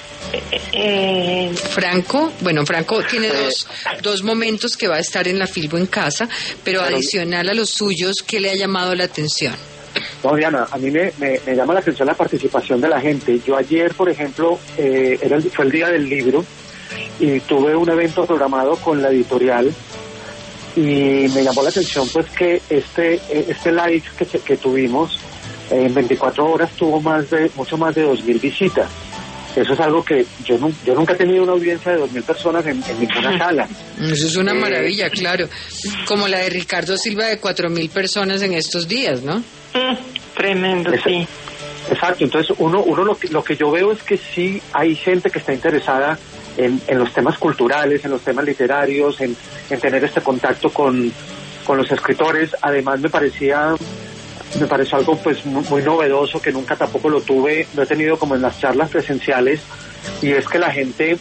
Franco tiene dos momentos que va a estar en la Filbo en casa, pero adicional a los suyos, ¿qué le ha llamado la atención? No, Diana, a mí me llama la atención la participación de la gente. Yo ayer, por ejemplo, fue el día del libro y tuve un evento programado con la editorial y me llamó la atención pues que este live que tuvimos en 24 horas tuvo mucho más de 2.000 visitas. Eso es algo que yo nunca he tenido una audiencia de 2.000 personas en ninguna sala. Eso es una maravilla, claro. Como la de Ricardo Silva de 4.000 personas en estos días, ¿no? Tremendo, sí. Exacto, entonces uno lo que yo veo es que sí hay gente que está interesada en los temas culturales, en los temas literarios, en tener este contacto con los escritores. Además me pareció algo pues muy novedoso, que nunca tampoco lo he tenido como en las charlas presenciales, y es que la gente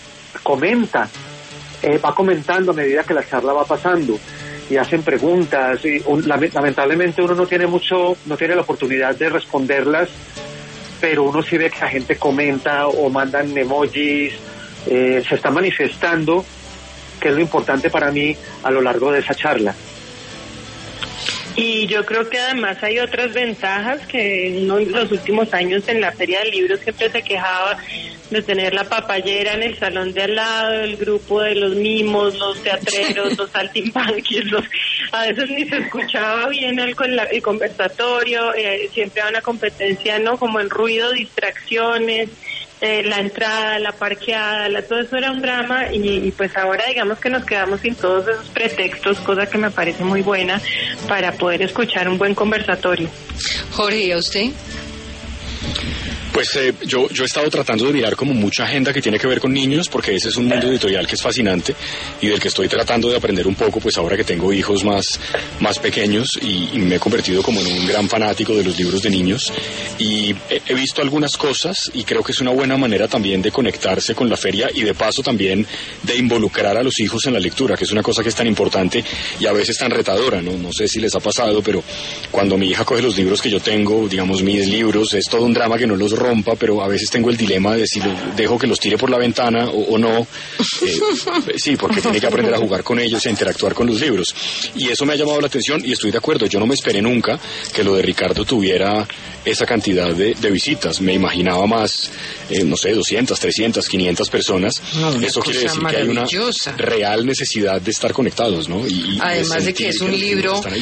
va comentando a medida que la charla va pasando y hacen preguntas y lamentablemente uno no tiene la oportunidad de responderlas, pero uno sí ve que la gente comenta o mandan emojis, se está manifestando, que es lo importante para mí a lo largo de esa charla. Y yo creo que además hay otras ventajas que uno en los últimos años en la Feria del Libro siempre se quejaba de tener la papayera en el salón de al lado, el grupo de los mimos, los teatreros, los saltimbanquis, a veces ni se escuchaba bien el conversatorio, siempre había una competencia, ¿no?, como en ruido, distracciones, la entrada, la parqueada, todo eso era un drama, y pues ahora digamos que nos quedamos sin todos esos pretextos, cosa que me parece muy buena para poder escuchar un buen conversatorio. Jorge, ¿y a usted? Pues yo he estado tratando de mirar como mucha agenda que tiene que ver con niños, porque ese es un mundo editorial que es fascinante y del que estoy tratando de aprender un poco, pues ahora que tengo hijos más pequeños y me he convertido como en un gran fanático de los libros de niños, y he visto algunas cosas y creo que es una buena manera también de conectarse con la feria y de paso también de involucrar a los hijos en la lectura, que es una cosa que es tan importante y a veces tan retadora, no sé si les ha pasado, pero cuando mi hija coge los libros que yo tengo, digamos mis libros, es todo un drama que no los rompa, pero a veces tengo el dilema de si dejo que los tire por la ventana o no. Sí, porque tiene que aprender a jugar con ellos y a interactuar con los libros. Y eso me ha llamado la atención y estoy de acuerdo. Yo no me esperé nunca que lo de Ricardo tuviera esa cantidad de visitas. Me imaginaba más, no sé, 200, 300, 500 personas. Eso quiere decir que hay una real necesidad de estar conectados, ¿no? Y además de que es un libro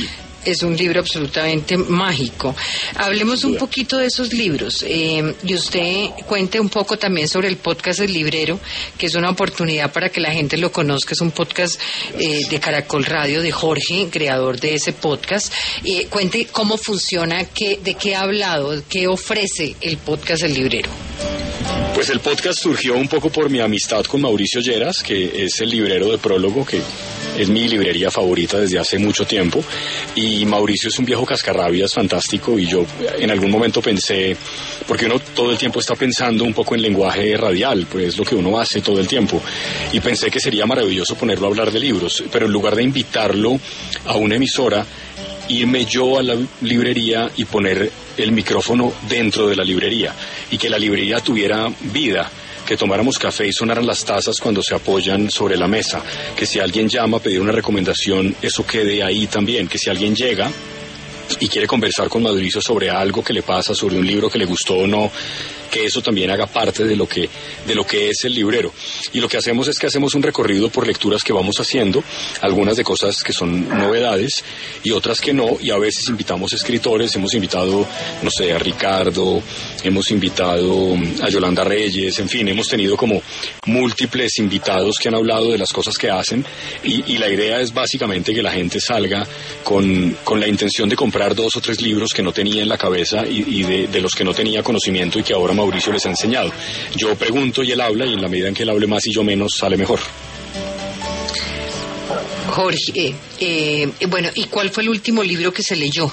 es un libro absolutamente mágico. Hablemos un poquito de esos libros y usted cuente un poco también sobre el podcast El Librero, que es una oportunidad para que la gente lo conozca. Es un podcast de Caracol Radio, de Jorge, creador de ese podcast. Cuente cómo funciona, de qué ha hablado, qué ofrece el podcast El Librero. Pues el podcast surgió un poco por mi amistad con Mauricio Lleras, que es el librero de Prólogo, que es mi librería favorita desde hace mucho tiempo, y Mauricio es un viejo cascarrabias fantástico, y yo en algún momento pensé, porque uno todo el tiempo está pensando un poco en lenguaje radial, pues es lo que uno hace todo el tiempo, y pensé que sería maravilloso ponerlo a hablar de libros, pero en lugar de invitarlo a una emisora, irme yo a la librería y poner el micrófono dentro de la librería y que la librería tuviera vida, que tomáramos café y sonaran las tazas cuando se apoyan sobre la mesa, que si alguien llama a pedir una recomendación, eso quede ahí también, que si alguien llega y quiere conversar con Mauricio sobre algo que le pasa, sobre un libro que le gustó o no, que eso también haga parte de lo que es el librero. Y lo que hacemos es que hacemos un recorrido por lecturas que vamos haciendo, algunas de cosas que son novedades y otras que no, y a veces invitamos escritores, hemos invitado, no sé, a Ricardo, hemos invitado a Yolanda Reyes, en fin, hemos tenido como múltiples invitados que han hablado de las cosas que hacen, y la idea es básicamente que la gente salga con la intención de comprar 2 o 3 libros que no tenía en la cabeza y de los que no tenía conocimiento y que ahora Mauricio les ha enseñado. Yo pregunto y él habla, y en la medida en que él hable más y yo menos, sale mejor. Jorge, bueno, ¿y cuál fue el último libro que se leyó?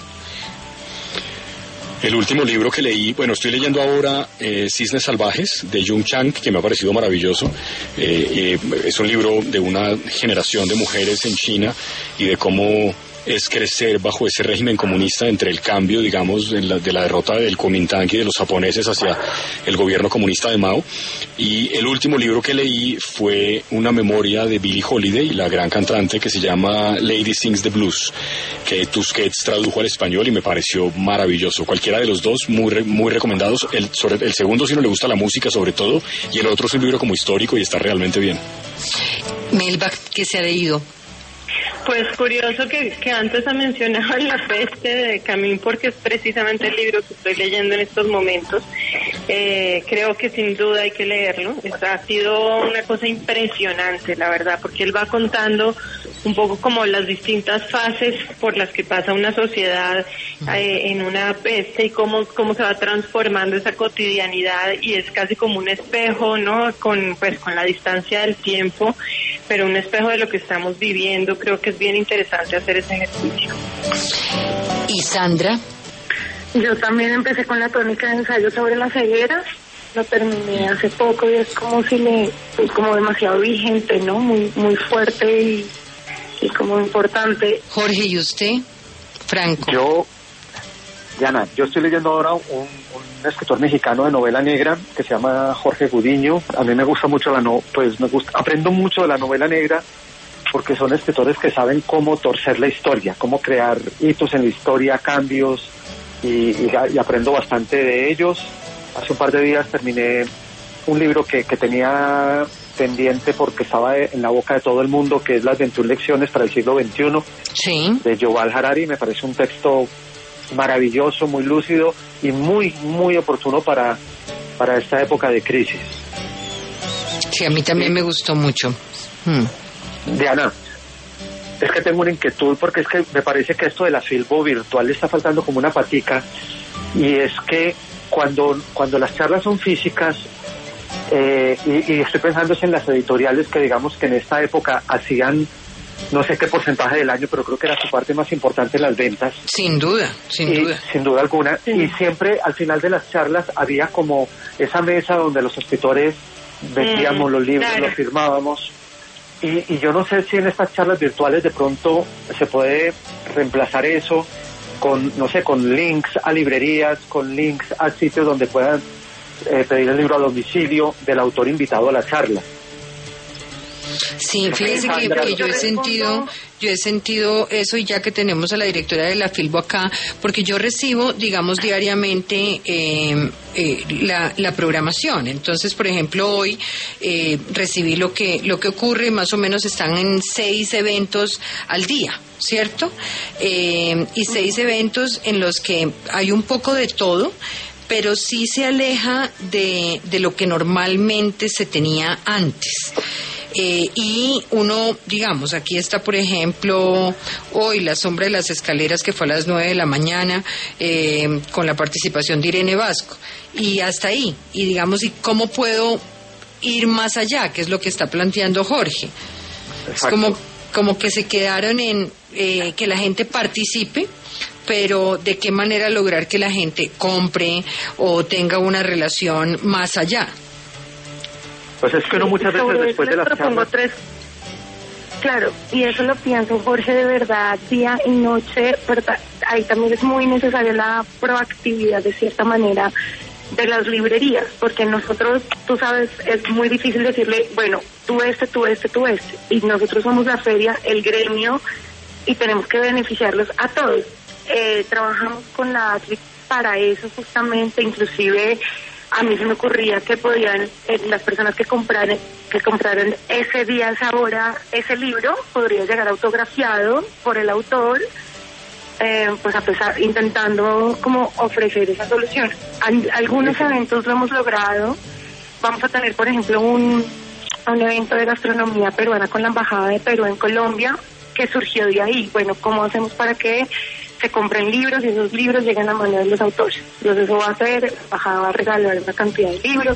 El último libro que leí, bueno, estoy leyendo ahora Cisnes Salvajes, de Jung Chang, que me ha parecido maravilloso. Es un libro de una generación de mujeres en China y de cómo es crecer bajo ese régimen comunista, entre el cambio, digamos, de la derrota del Kuomintang y de los japoneses hacia el gobierno comunista de Mao. Y el último libro que leí fue una memoria de Billie Holiday, la gran cantante, que se llama Lady Sings the Blues, que Tusquets tradujo al español y me pareció maravilloso. Cualquiera de los dos, muy recomendados. El segundo, si no le gusta la música sobre todo, y el otro es un libro como histórico y está realmente bien. Melba, ¿qué se ha leído? Pues curioso que antes ha mencionado La Peste de Camus, porque es precisamente el libro que estoy leyendo en estos momentos. Creo que sin duda hay que leerlo. Ha sido una cosa impresionante, la verdad, porque él va contando un poco como las distintas fases por las que pasa una sociedad en una peste y cómo se va transformando esa cotidianidad, y es casi como un espejo, ¿no? Con la distancia del tiempo, pero un espejo de lo que estamos viviendo. Creo que es bien interesante hacer ese ejercicio. ¿Y Sandra? Yo también empecé con la tónica de ensayo sobre la ceguera. Lo terminé hace poco y es como si es como demasiado vigente, ¿no? Muy fuerte y como importante. Jorge, ¿y usted? Franco. Yo estoy leyendo ahora un escritor mexicano de novela negra que se llama Jorge Gudiño. A mí me gusta mucho aprendo mucho de la novela negra, porque son escritores que saben cómo torcer la historia, cómo crear hitos en la historia, cambios, y aprendo bastante de ellos. Hace un par de días terminé un libro que tenía pendiente porque estaba en la boca de todo el mundo, que es Las 21 lecciones para el siglo XXI, sí, de Yuval Harari. Me parece un texto maravilloso, muy lúcido y muy oportuno para esta época de crisis. Sí, a mí también me gustó mucho. Diana, es que tengo una inquietud, porque es que me parece que esto de la Filbo virtual le está faltando como una patica, y es que cuando las charlas son físicas, y estoy pensando en las editoriales que digamos que en esta época hacían no sé qué porcentaje del año, pero creo que era su parte más importante en las ventas. Sin duda alguna. Sí. Y siempre al final de las charlas había como esa mesa donde los escritores vendíamos los libros, los firmábamos. Y yo no sé si en estas charlas virtuales de pronto se puede reemplazar eso con, no sé, con links a librerías, con links a sitios donde puedan pedir el libro a domicilio del autor invitado a la charla. Sí, fíjese que yo he sentido eso, y ya que tenemos a la directora de la Filbo acá, porque yo recibo, digamos, diariamente la programación. Entonces, por ejemplo, hoy recibí lo que ocurre, más o menos están en 6 eventos al día, ¿cierto? Y 6 eventos en los que hay un poco de todo, pero sí se aleja de lo que normalmente se tenía antes. Y uno, digamos, aquí está, por ejemplo, hoy La sombra de las escaleras, que fue a las 9 de la mañana, con la participación de Irene Vasco, y hasta ahí. Y digamos, ¿y cómo puedo ir más allá? Que es lo que está planteando Jorge. Exacto. Es como que se quedaron en que la gente participe, pero ¿de qué manera lograr que la gente compre o tenga una relación más allá? Pues es que uno muchas veces después de las charlas... Claro, y eso lo pienso, Jorge, de verdad, día y noche, ¿verdad? Ahí también es muy necesaria la proactividad, de cierta manera, de las librerías, porque nosotros, tú sabes, es muy difícil decirle, bueno, tú este, y nosotros somos la feria, el gremio, y tenemos que beneficiarlos a todos. Trabajamos con la ASLIC para eso justamente, inclusive a mí se me ocurría que podían, las personas que compraron ese día, esa hora, ese libro, podría llegar autografiado por el autor, pues a pesar, intentando como ofrecer esa solución. Algunos eventos lo hemos logrado. Vamos a tener, por ejemplo, un evento de gastronomía peruana con la Embajada de Perú en Colombia, que surgió de ahí. Bueno, ¿cómo hacemos para que se compren libros y esos libros lleguen a manos de los autores? Entonces eso va a hacer, la embajada va a regalar una cantidad de libros.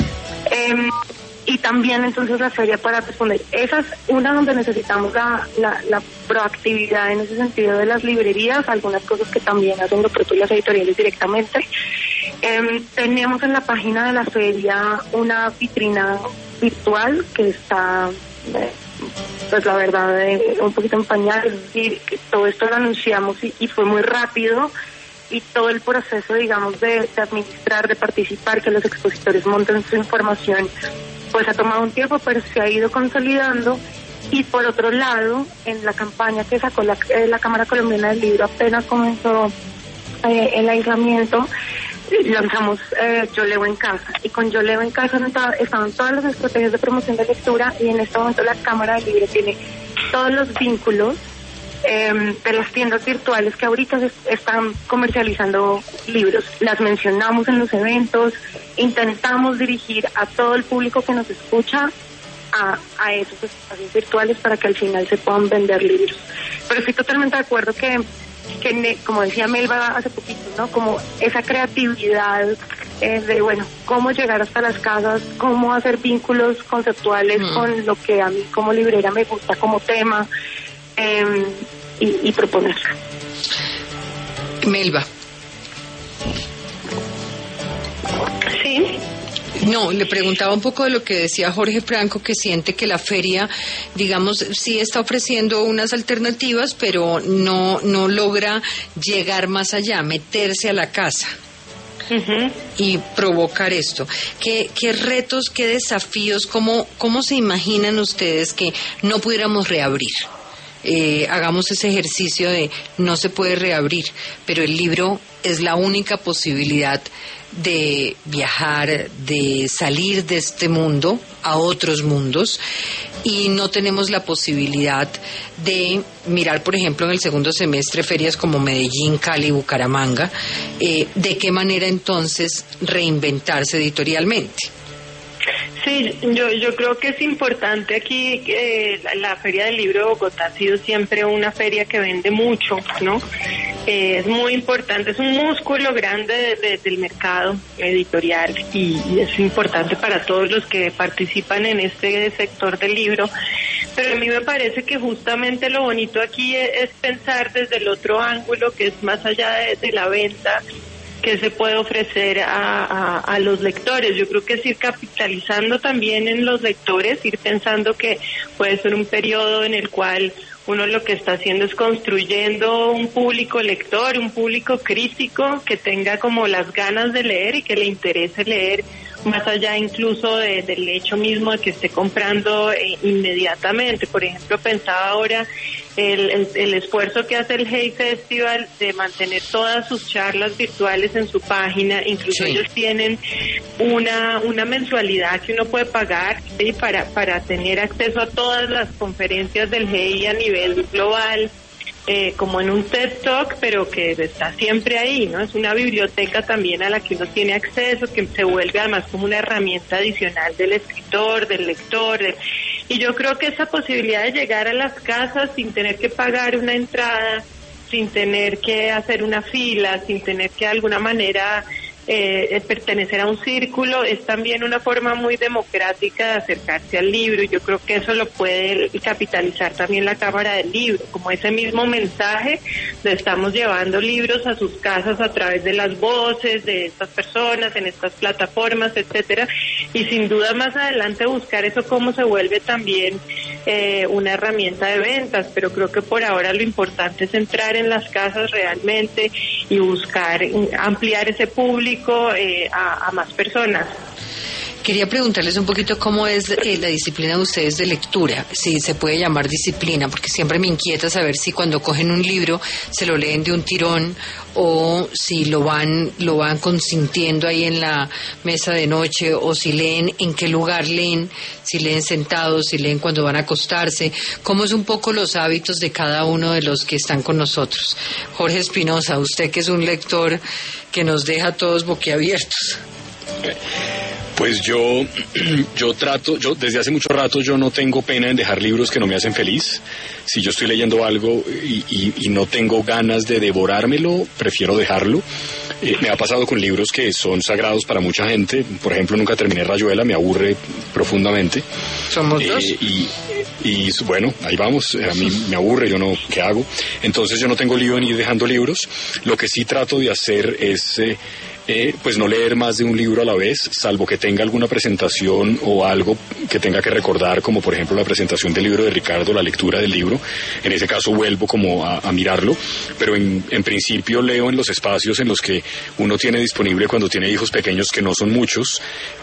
Y también entonces la feria para responder. Esa es una donde necesitamos la proactividad en ese sentido de las librerías, algunas cosas que también hacen lo propio las editoriales directamente. Tenemos en la página de la feria una vitrina virtual que está... pues la verdad un poquito en pañal, es decir, que todo esto lo anunciamos y fue muy rápido, y todo el proceso, digamos, de administrar, de participar, que los expositores monten su información, pues ha tomado un tiempo, pero se ha ido consolidando. Y por otro lado, en la campaña que sacó la Cámara Colombiana del Libro, apenas comenzó el aislamiento, lanzamos Yo Leo en Casa, y con Yo Leo en Casa estaban todas las estrategias de promoción de lectura, y en este momento la Cámara del Libro tiene todos los vínculos de las tiendas virtuales que ahorita están comercializando libros. Las mencionamos en los eventos, intentamos dirigir a todo el público que nos escucha a esos espacios virtuales para que al final se puedan vender libros. Pero estoy totalmente de acuerdo que como decía Melba hace poquito, ¿no? Como esa creatividad de, bueno, cómo llegar hasta las casas, cómo hacer vínculos conceptuales con lo que a mí como librera me gusta como tema, y proponerlo. Melba. Sí. No, le preguntaba un poco de lo que decía Jorge Franco, que siente que la feria, digamos, sí está ofreciendo unas alternativas, pero no logra llegar más allá, meterse a la casa. Uh-huh. Y provocar esto. ¿Qué retos, qué desafíos, cómo se imaginan ustedes que no pudiéramos reabrir? Hagamos ese ejercicio de no se puede reabrir, pero el libro es la única posibilidad de viajar, de salir de este mundo a otros mundos, y no tenemos la posibilidad de mirar, por ejemplo, en el segundo semestre ferias como Medellín, Cali, Bucaramanga. ¿De qué manera entonces reinventarse editorialmente? Sí, yo creo que es importante aquí, la Feria del Libro de Bogotá ha sido siempre una feria que vende mucho, ¿no? Es muy importante, es un músculo grande del mercado editorial, y es importante para todos los que participan en este sector del libro. Pero a mí me parece que justamente lo bonito aquí es pensar desde el otro ángulo, que es más allá de la venta, que se puede ofrecer a los lectores. Yo creo que es ir capitalizando también en los lectores, ir pensando que puede ser un periodo en el cual uno lo que está haciendo es construyendo un público lector, un público crítico que tenga como las ganas de leer y que le interese leer más allá incluso del hecho mismo de que esté comprando inmediatamente. Por ejemplo, pensaba ahora el esfuerzo que hace el Hey Festival de mantener todas sus charlas virtuales en su página. Incluso ellos tienen una mensualidad que uno puede pagar, ¿sí?, para tener acceso a todas las conferencias del Hey a nivel global, como en un TED Talk, pero que está siempre ahí, ¿no? Es una biblioteca también a la que uno tiene acceso, que se vuelve además como una herramienta adicional del escritor, del lector, y yo creo que esa posibilidad de llegar a las casas sin tener que pagar una entrada, sin tener que hacer una fila, sin tener que de alguna manera pertenecer a un círculo, es también una forma muy democrática de acercarse al libro, y yo creo que eso lo puede capitalizar también la Cámara del Libro, como ese mismo mensaje de estamos llevando libros a sus casas a través de las voces de estas personas en estas plataformas, etcétera, y sin duda más adelante buscar eso cómo se vuelve también una herramienta de ventas, pero creo que por ahora lo importante es entrar en las casas realmente y buscar ampliar ese público a más personas. Quería preguntarles un poquito cómo es la disciplina de ustedes de lectura, si se puede llamar disciplina, porque siempre me inquieta saber si cuando cogen un libro se lo leen de un tirón o si lo van consintiendo ahí en la mesa de noche, o si leen, en qué lugar leen, si leen sentados, si leen cuando van a acostarse, cómo es un poco los hábitos de cada uno de los que están con nosotros. Jorge Espinosa, usted que es un lector que nos deja a todos boquiabiertos. Pues yo desde hace mucho rato yo no tengo pena en dejar libros que no me hacen feliz. Si yo estoy leyendo algo y no tengo ganas de devorármelo, prefiero dejarlo. Me ha pasado con libros que son sagrados para mucha gente. Por ejemplo, nunca terminé Rayuela, me aburre profundamente. Somos dos. Y bueno, ahí vamos, a mí me aburre, yo no, ¿qué hago? Entonces yo no tengo lío en ir dejando libros. Lo que sí trato de hacer es pues no leer más de un libro a la vez, salvo que tenga alguna presentación o algo que tenga que recordar, como por ejemplo la presentación del libro de Ricardo, la lectura del libro. En ese caso vuelvo como a mirarlo, pero en principio leo en los espacios en los que uno tiene disponible cuando tiene hijos pequeños, que no son muchos,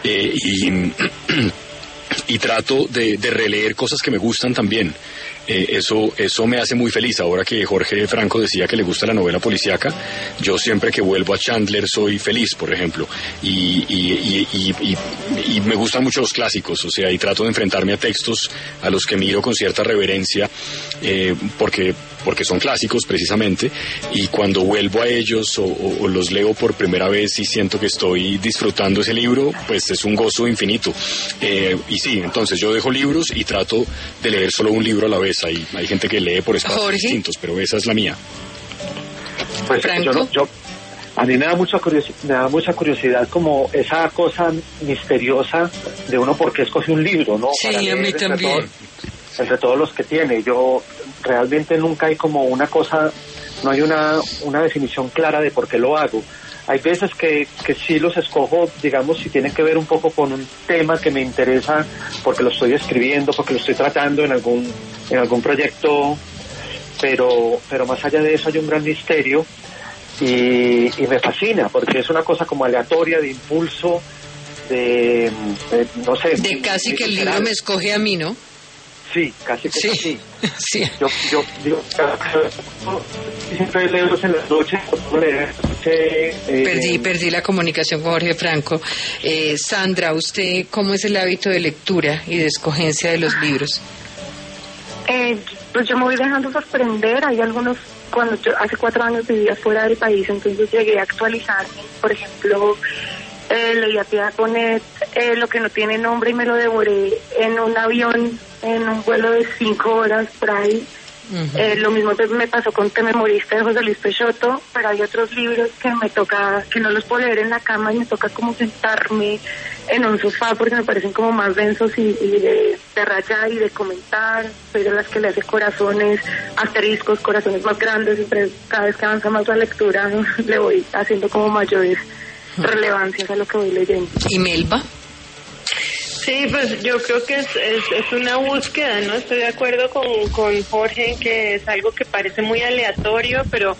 y trato de releer cosas que me gustan también. Eso me hace muy feliz. Ahora que Jorge Franco decía que le gusta la novela policíaca, yo siempre que vuelvo a Chandler soy feliz, por ejemplo, y me gustan mucho los clásicos, o sea, y trato de enfrentarme a textos a los que miro con cierta reverencia, porque son clásicos precisamente, y cuando vuelvo a ellos o los leo por primera vez y siento que estoy disfrutando ese libro, pues es un gozo infinito. Y sí, entonces yo dejo libros y trato de leer solo un libro a la vez. Hay gente que lee por espacios distintos, pero esa es la mía. Pues a mí me da mucha curiosidad como esa cosa misteriosa de uno por qué escoge un libro, ¿no? Sí, a mí también. Entre todos los que tiene. Yo realmente nunca hay como una cosa, no hay una definición clara de por qué lo hago. Hay veces que sí los escojo, digamos, si tienen que ver un poco con un tema que me interesa, porque lo estoy escribiendo, porque lo estoy tratando en algún proyecto, pero más allá de eso hay un gran misterio y me fascina, porque es una cosa como aleatoria, de impulso, de no sé. De casi que el libro me escoge a mí, ¿no? Sí, casi que sí. Sí. Yo digo, siempre leo en las noches. Perdí la comunicación con Jorge Franco. Sandra, ¿usted cómo es el hábito de lectura y de escogencia de los libros? Pues yo me voy dejando sorprender. Hay algunos, cuando yo hace 4 años vivía fuera del país, entonces llegué a actualizarme. Por ejemplo, leí a Piedad Bonet, Lo que no tiene nombre, y me lo devoré en un avión, en un vuelo de 5 horas por ahí. Lo mismo me pasó con Te Memorista de José Luis Peixoto, pero hay otros libros que me toca, que no los puedo leer en la cama y me toca como sentarme en un sofá porque me parecen como más densos y de rayar y de comentar. Soy de las que le hace corazones, asteriscos, corazones más grandes, y cada vez que avanza más la lectura le voy haciendo como mayores relevancias a lo que voy leyendo. ¿Y Melba? Sí, pues yo creo que es una búsqueda, ¿no? Estoy de acuerdo con Jorge en que es algo que parece muy aleatorio, pero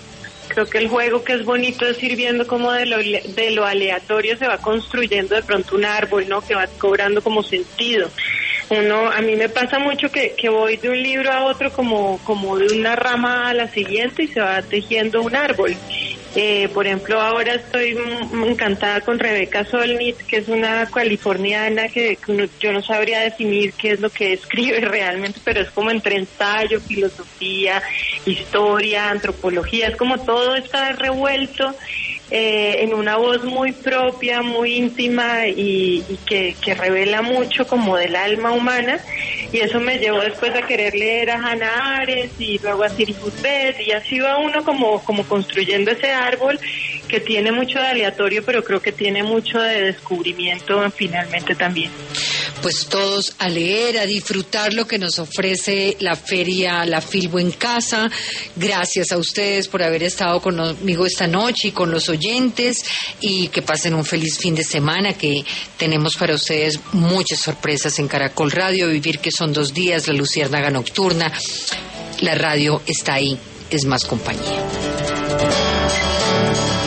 Creo que el juego que es bonito es ir viendo cómo de lo aleatorio se va construyendo de pronto un árbol, ¿no? Que va cobrando como sentido. A mí me pasa mucho que voy de un libro a otro como de una rama a la siguiente y se va tejiendo un árbol. Por ejemplo, ahora estoy encantada con Rebeca Solnit, que es una californiana que yo no sabría definir qué es lo que escribe realmente, pero es como entre ensayo, filosofía, historia, antropología, es como todo está revuelto en una voz muy propia, muy íntima y que revela mucho como del alma humana, y eso me llevó después a querer leer a Hannah Arendt y luego a Cyril Houdet, y así va uno como construyendo ese árbol que tiene mucho de aleatorio, pero creo que tiene mucho de descubrimiento finalmente también. Pues todos a leer, a disfrutar lo que nos ofrece la feria La Filbo en Casa. Gracias a ustedes por haber estado conmigo esta noche y con los oyentes, y que pasen un feliz fin de semana, que tenemos para ustedes muchas sorpresas en Caracol Radio. Vivir que son 2 días, La Luciérnaga Nocturna. La radio está ahí, es más compañía.